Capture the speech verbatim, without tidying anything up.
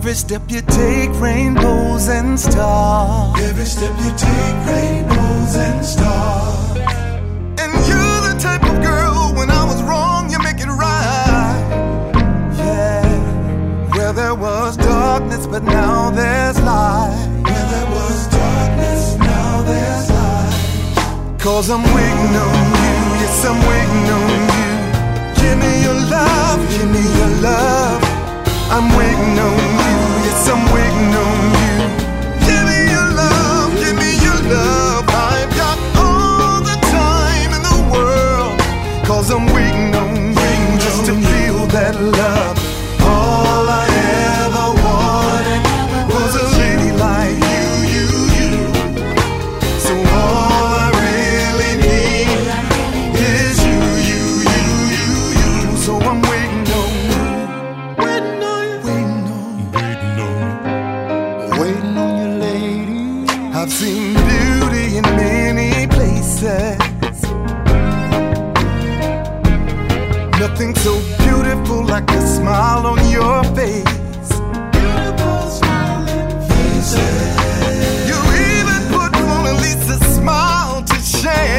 Every step you take, rainbows and stars. Every step you take, rainbows and stars. And you're the type of girl, when I was wrong, you make it right. Yeah, where there was darkness, but now there's light. Where there was darkness, now there's light. Cause I'm waiting on you, yes, I'm waiting on you. Give me your love, give me your love. I'm waiting on you, yes, I'm waiting on you. Give me your love, give me your love. I've got all the time in the world. Cause I'm waiting on you, just to feel that love. All I ever wanted was a lady like you, you, you. So all I really need is you, you, you, you, you. So I'm waiting on you, waiting on you, waiting on you, Waiting on, waiting on you, lady. I've seen beauty in many places. Nothing so beautiful like a smile on your face. beautiful smiling faces. You even put Mona Lisa's smile to shame.